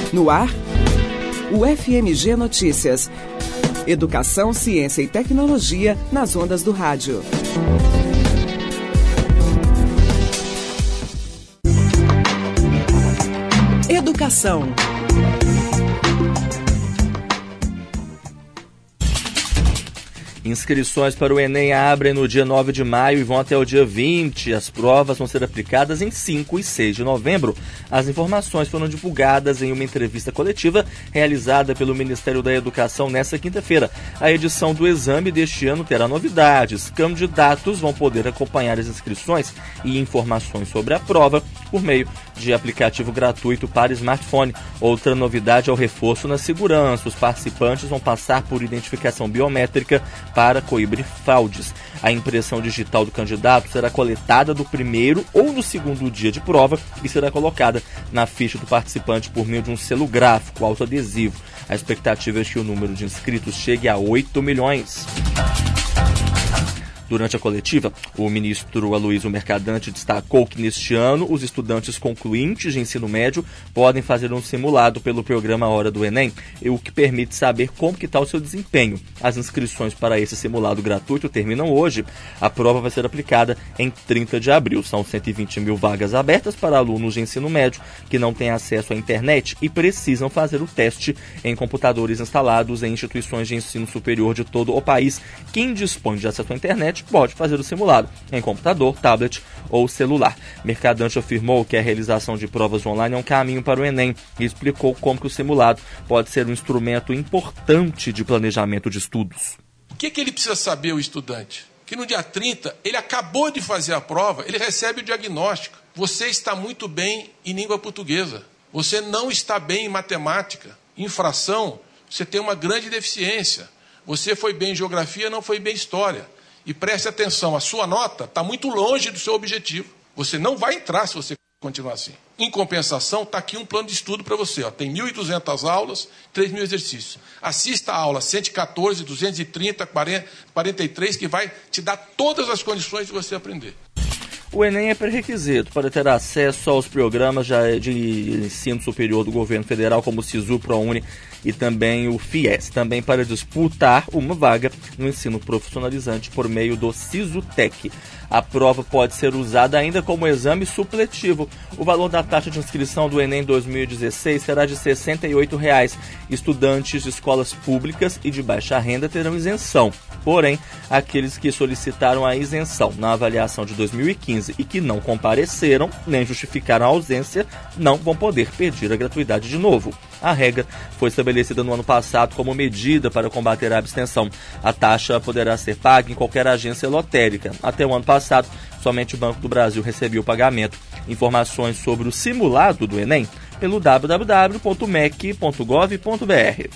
No ar, o FMG Notícias. Educação, ciência e tecnologia nas ondas do rádio. Educação. Inscrições para o Enem abrem no dia 9 de maio e vão até o dia 20. As provas vão ser aplicadas em 5 e 6 de novembro. As informações foram divulgadas em uma entrevista coletiva realizada pelo Ministério da Educação nesta quinta-feira. A edição do exame deste ano terá novidades. Candidatos vão poder acompanhar as inscrições e informações sobre a prova por meio de aplicativo gratuito para smartphone. Outra novidade é o reforço na segurança. Os participantes vão passar por identificação biométrica para coibir fraudes. A impressão digital do candidato será coletada do primeiro ou no segundo dia de prova e será colocada na ficha do participante por meio de um selo gráfico autoadesivo. A expectativa é que o número de inscritos chegue a 8 milhões. Durante a coletiva, o ministro Aloysio Mercadante destacou que neste ano os estudantes concluintes de ensino médio podem fazer um simulado pelo programa Hora do Enem, o que permite saber como que está o seu desempenho. As inscrições para esse simulado gratuito terminam hoje. A prova vai ser aplicada em 30 de abril. São 120 mil vagas abertas para alunos de ensino médio que não têm acesso à internet e precisam fazer o teste em computadores instalados em instituições de ensino superior de todo o país. Quem dispõe de acesso à internet pode fazer o simulado em computador, tablet ou celular. Mercadante afirmou que a realização de provas online é um caminho para o Enem e explicou como que o simulado pode ser um instrumento importante de planejamento de estudos. O que ele precisa saber, o estudante? Que no dia 30, ele acabou de fazer a prova, ele recebe o diagnóstico. Você está muito bem em língua portuguesa. Você não está bem em matemática. Em fração, você tem uma grande deficiência. Você foi bem em geografia, não foi bem em história. E preste atenção, a sua nota está muito longe do seu objetivo. Você não vai entrar se você continuar assim. Em compensação, está aqui um plano de estudo para você. Tem 1.200 aulas, 3.000 exercícios. Assista a aula 114, 230, 43, que vai te dar todas as condições de você aprender. O Enem é pré-requisito para ter acesso aos programas de ensino superior do governo federal, como o SISU, ProUni e também o FIES. Também para disputar uma vaga no ensino profissionalizante por meio do SISUTEC. A prova pode ser usada ainda como exame supletivo. O valor da taxa de inscrição do Enem 2016 será de R$ 68,00. Estudantes de escolas públicas e de baixa renda terão isenção. Porém, aqueles que solicitaram a isenção na avaliação de 2015 e que não compareceram, nem justificaram a ausência, não vão poder pedir a gratuidade de novo. A regra foi estabelecida no ano passado como medida para combater a abstenção. A taxa poderá ser paga em qualquer agência lotérica. Até o ano passado, somente o Banco do Brasil recebia o pagamento. Informações sobre o simulado do Enem pelo www.mec.gov.br.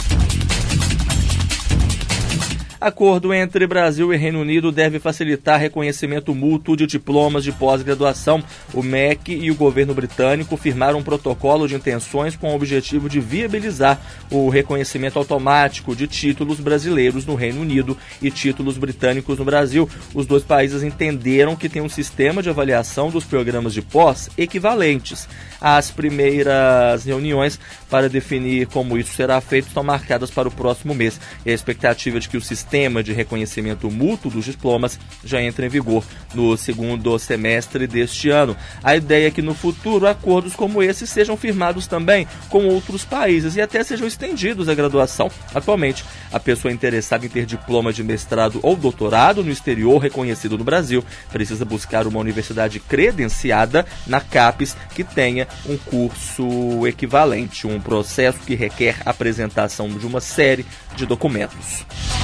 Acordo entre Brasil e Reino Unido deve facilitar reconhecimento mútuo de diplomas de pós-graduação. O MEC e o governo britânico firmaram um protocolo de intenções com o objetivo de viabilizar o reconhecimento automático de títulos brasileiros no Reino Unido e títulos britânicos no Brasil. Os dois países entenderam que tem um sistema de avaliação dos programas de pós equivalentes. As primeiras reuniões para definir como isso será feito estão marcadas para o próximo mês. E a expectativa de que o sistema de reconhecimento mútuo dos diplomas já entra em vigor no segundo semestre deste ano. A ideia é que no futuro acordos como esse sejam firmados também com outros países e até sejam estendidos à graduação. Atualmente, a pessoa interessada em ter diploma de mestrado ou doutorado no exterior reconhecido no Brasil precisa buscar uma universidade credenciada na CAPES que tenha um curso equivalente, um processo que requer a apresentação de uma série de documentos.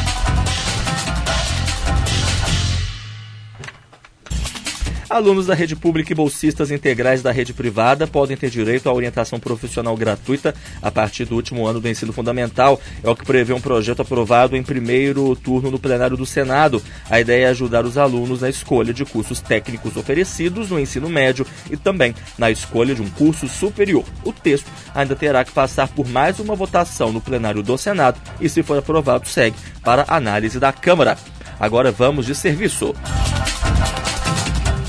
Alunos da rede pública e bolsistas integrais da rede privada podem ter direito à orientação profissional gratuita a partir do último ano do ensino fundamental. É o que prevê um projeto aprovado em primeiro turno no plenário do Senado. A ideia é ajudar os alunos na escolha de cursos técnicos oferecidos no ensino médio e também na escolha de um curso superior. O texto ainda terá que passar por mais uma votação no plenário do Senado e, se for aprovado, segue para análise da Câmara. Agora vamos de serviço.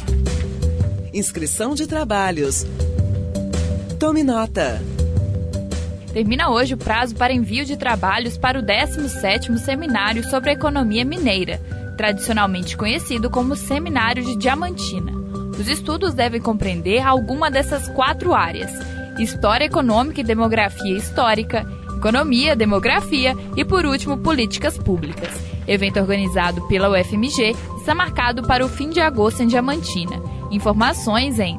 Inscrição de trabalhos. Tome nota. Termina hoje o prazo para envio de trabalhos para o 17º Seminário sobre a Economia Mineira, tradicionalmente conhecido como Seminário de Diamantina. Os estudos devem compreender alguma dessas 4 áreas: História Econômica e Demografia Histórica, Economia, Demografia e, por último, Políticas Públicas. Evento organizado pela UFMG está marcado para o fim de agosto em Diamantina. Informações em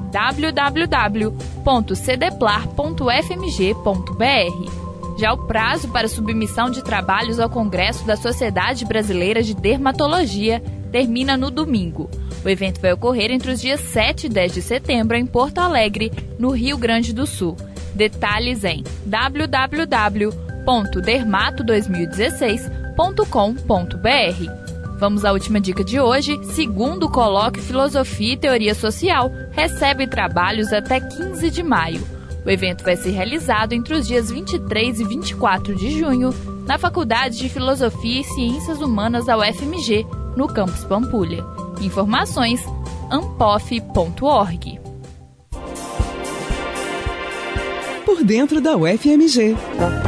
www.cdeplar.ufmg.br. Já o prazo para submissão de trabalhos ao Congresso da Sociedade Brasileira de Dermatologia termina no domingo. O evento vai ocorrer entre os dias 7 e 10 de setembro em Porto Alegre, no Rio Grande do Sul. Detalhes em www.dermato2016.com.br. Vamos à última dica de hoje. Segundo o colóquio Filosofia e Teoria Social, recebe trabalhos até 15 de maio. O evento vai ser realizado entre os dias 23 e 24 de junho na Faculdade de Filosofia e Ciências Humanas da UFMG, no campus Pampulha. Informações ampof.org. Por dentro da UFMG.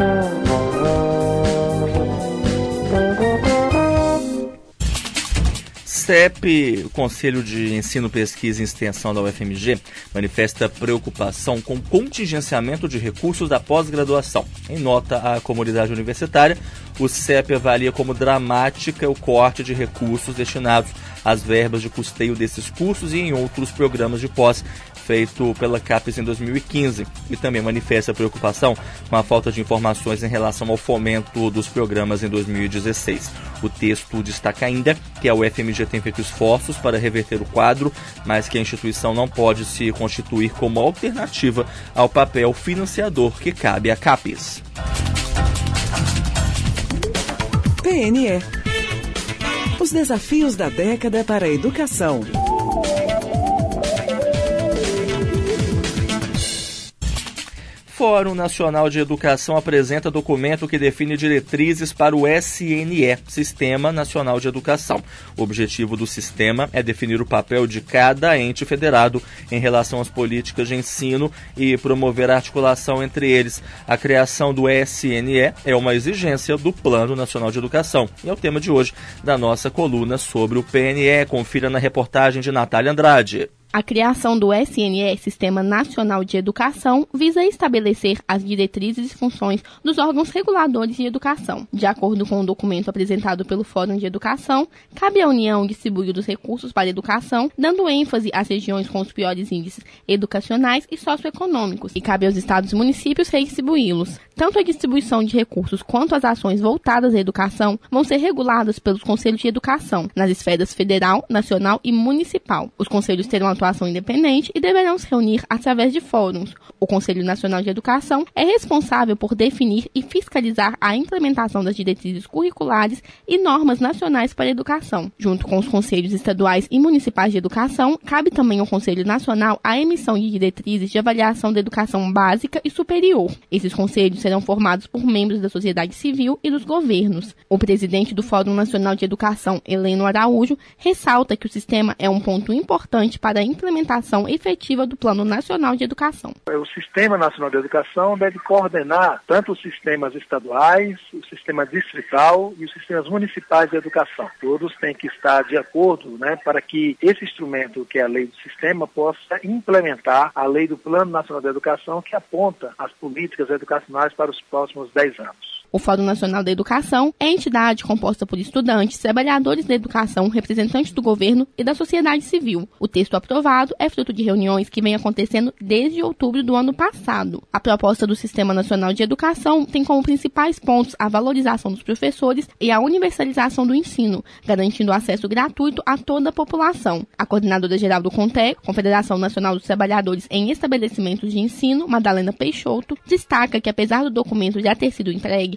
CEP, o Conselho de Ensino, Pesquisa e Extensão da UFMG, manifesta preocupação com o contingenciamento de recursos da pós-graduação. Em nota à comunidade universitária, o CEP avalia como dramática o corte de recursos destinados às verbas de custeio desses cursos e em outros programas de pós, feito pela CAPES em 2015, e também manifesta preocupação com a falta de informações em relação ao fomento dos programas em 2016. O texto destaca ainda que a UFMG tem feito esforços para reverter o quadro, mas que a instituição não pode se constituir como alternativa ao papel financiador que cabe à CAPES. PNE. Os desafios da década para a educação. Fórum Nacional de Educação apresenta documento que define diretrizes para o SNE, Sistema Nacional de Educação. O objetivo do sistema é definir o papel de cada ente federado em relação às políticas de ensino e promover a articulação entre eles. A criação do SNE é uma exigência do Plano Nacional de Educação e é o tema de hoje da nossa coluna sobre o PNE. Confira na reportagem de Natália Andrade. A criação do SNE, Sistema Nacional de Educação, visa estabelecer as diretrizes e funções dos órgãos reguladores de educação. De acordo com o documento apresentado pelo Fórum de Educação, cabe à União distribuir os recursos para a educação, dando ênfase às regiões com os piores índices educacionais e socioeconômicos, e cabe aos estados e municípios redistribuí-los. Tanto a distribuição de recursos quanto as ações voltadas à educação vão ser reguladas pelos Conselhos de Educação, nas esferas federal, nacional e municipal. Os conselhos terão atuação independente e deverão se reunir através de fóruns. O Conselho Nacional de Educação é responsável por definir e fiscalizar a implementação das diretrizes curriculares e normas nacionais para a educação. Junto com os conselhos estaduais e municipais de educação, cabe também ao Conselho Nacional a emissão de diretrizes de avaliação da educação básica e superior. Esses conselhos serão formados por membros da sociedade civil e dos governos. O presidente do Fórum Nacional de Educação, Heleno Araújo, ressalta que o sistema é um ponto importante para a implementação efetiva do Plano Nacional de Educação. O Sistema Nacional de Educação deve coordenar tanto os sistemas estaduais, o sistema distrital e os sistemas municipais de educação. Todos têm que estar de acordo, para que esse instrumento, que é a lei do sistema, possa implementar a lei do Plano Nacional de Educação, que aponta as políticas educacionais para os próximos 10 anos. O Fórum Nacional da Educação é entidade composta por estudantes, trabalhadores da educação, representantes do governo e da sociedade civil. O texto aprovado é fruto de reuniões que vêm acontecendo desde outubro do ano passado. A proposta do Sistema Nacional de Educação tem como principais pontos a valorização dos professores e a universalização do ensino, garantindo acesso gratuito a toda a população. A coordenadora-geral do CONTE, Confederação Nacional dos Trabalhadores em Estabelecimentos de Ensino, Madalena Peixoto, destaca que, apesar do documento já ter sido entregue,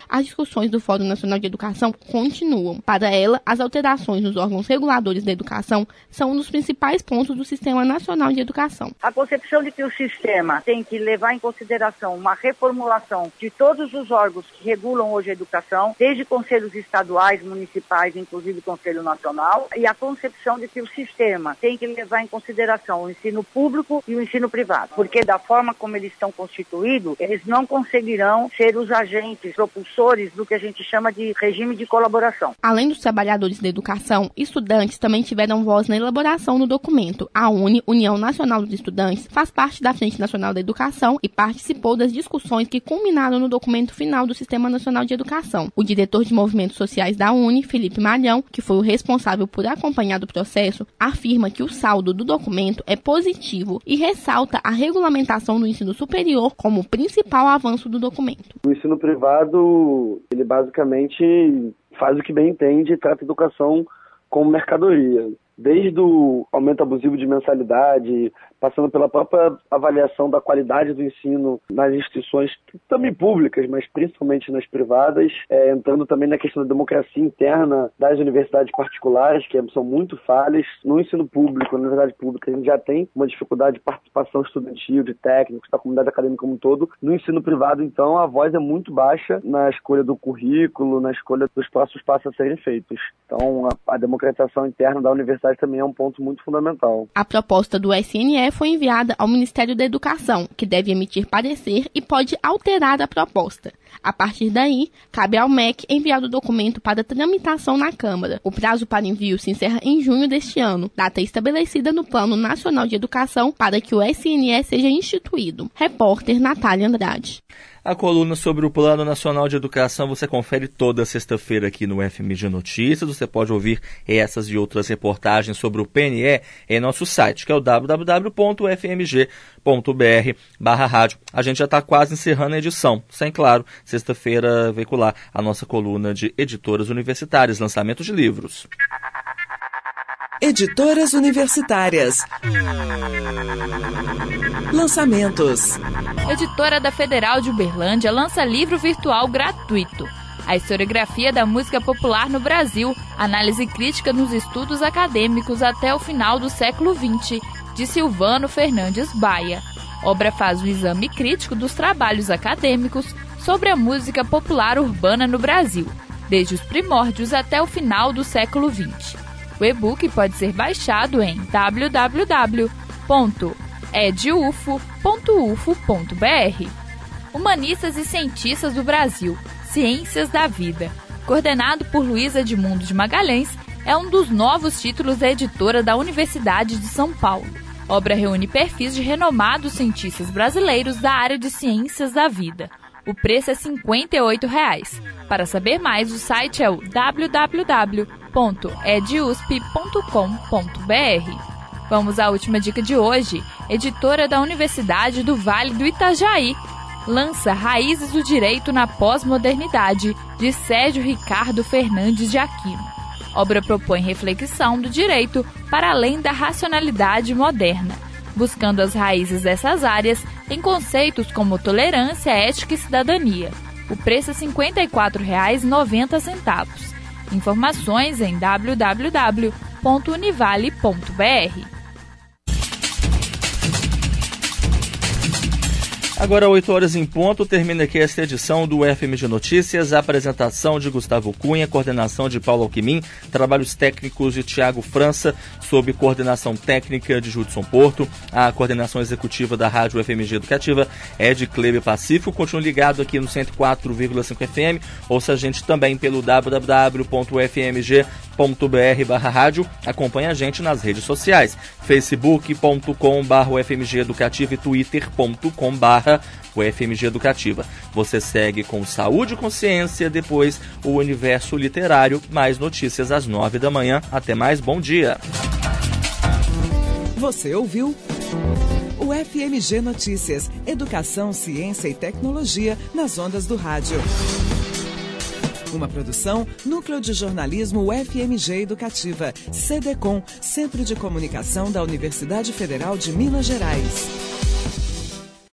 as discussões do Fórum Nacional de Educação continuam. Para ela, as alterações nos órgãos reguladores da educação são um dos principais pontos do Sistema Nacional de Educação. A concepção de que o sistema tem que levar em consideração uma reformulação de todos os órgãos que regulam hoje a educação, desde conselhos estaduais, municipais, inclusive o Conselho Nacional, e a concepção de que o sistema tem que levar em consideração o ensino público e o ensino privado, porque da forma como eles estão constituídos, eles não conseguirão ser os agentes propulsores do que a gente chama de regime de colaboração. Além dos trabalhadores da educação, estudantes também tiveram voz na elaboração do documento. A UNE, União Nacional dos Estudantes, faz parte da Frente Nacional da Educação e participou das discussões que culminaram no documento final do Sistema Nacional de Educação. O diretor de movimentos sociais da UNE, Felipe Malhão, que foi o responsável por acompanhar o processo, afirma que o saldo do documento é positivo e ressalta a regulamentação do ensino superior como o principal avanço do documento. O ensino privado, ele basicamente faz o que bem entende e trata a educação como mercadoria. Desde o aumento abusivo de mensalidade, passando pela própria avaliação da qualidade do ensino nas instituições, também públicas, mas principalmente nas privadas, entrando também na questão da democracia interna das universidades particulares, que são muito falhas. No ensino público, na universidade pública, a gente já tem uma dificuldade de participação estudantil, de técnicos, da comunidade acadêmica como um todo. No ensino privado, então, a voz é muito baixa na escolha do currículo, na escolha dos próximos passos a serem feitos. Então, a democratização interna da universidade também é um ponto muito fundamental. A proposta do SNE foi enviada ao Ministério da Educação, que deve emitir parecer e pode alterar a proposta. A partir daí, cabe ao MEC enviar o documento para tramitação na Câmara. O prazo para envio se encerra em junho deste ano, data estabelecida no Plano Nacional de Educação para que o SNE seja instituído. Repórter Natália Andrade. A coluna sobre o Plano Nacional de Educação você confere toda sexta-feira aqui no FMG Notícias. Você pode ouvir essas e outras reportagens sobre o PNE em nosso site, que é o www.fmg.br/rádio. A gente já está quase encerrando a edição. Sem, claro, sexta-feira veicular a nossa coluna de editoras universitárias, lançamento de livros. Editoras universitárias. Lançamentos. Editora da Federal de Uberlândia lança livro virtual gratuito. A historiografia da música popular no Brasil, análise crítica nos estudos acadêmicos até o final do século XX, de Silvano Fernandes Baia. Obra faz um exame crítico dos trabalhos acadêmicos sobre a música popular urbana no Brasil, desde os primórdios até o final do século XX. O e-book pode ser baixado em www.edufo.ufo.br. Humanistas e Cientistas do Brasil, Ciências da Vida, coordenado por Luiz Edmundo de Magalhães, é um dos novos títulos da editora da Universidade de São Paulo. A obra reúne perfis de renomados cientistas brasileiros da área de Ciências da Vida. O preço é R$ 58. Para saber mais, o site é o www.edusp.com.br. Vamos à última dica de hoje. Editora da Universidade do Vale do Itajaí lança Raízes do Direito na Pós-Modernidade, de Sérgio Ricardo Fernandes de Aquino. A obra propõe reflexão do direito para além da racionalidade moderna, buscando as raízes dessas áreas em conceitos como tolerância, ética e cidadania. O preço é R$ 54,90. Informações em www.univale.br. Agora, 8 horas em ponto, termina aqui esta edição do FMG Notícias. A apresentação de Gustavo Cunha, coordenação de Paulo Alquimim, trabalhos técnicos de Tiago França, sob coordenação técnica de Judson Porto. A coordenação executiva da Rádio FMG Educativa é de Cleber Pacífico. Continue ligado aqui no 104,5 FM. Ouça a gente também pelo www.fmg.br/rádio. Acompanhe a gente nas redes sociais, facebook.com/UFMG Educativa e twitter.com/UFMG Educativa. Você segue com Saúde e Consciência, depois o Universo Literário, mais notícias às 9 da manhã. Até mais, bom dia. Você ouviu o FMG Notícias, Educação, Ciência e Tecnologia nas ondas do rádio. Uma produção, Núcleo de Jornalismo UFMG Educativa, CDCom, Centro de Comunicação da Universidade Federal de Minas Gerais.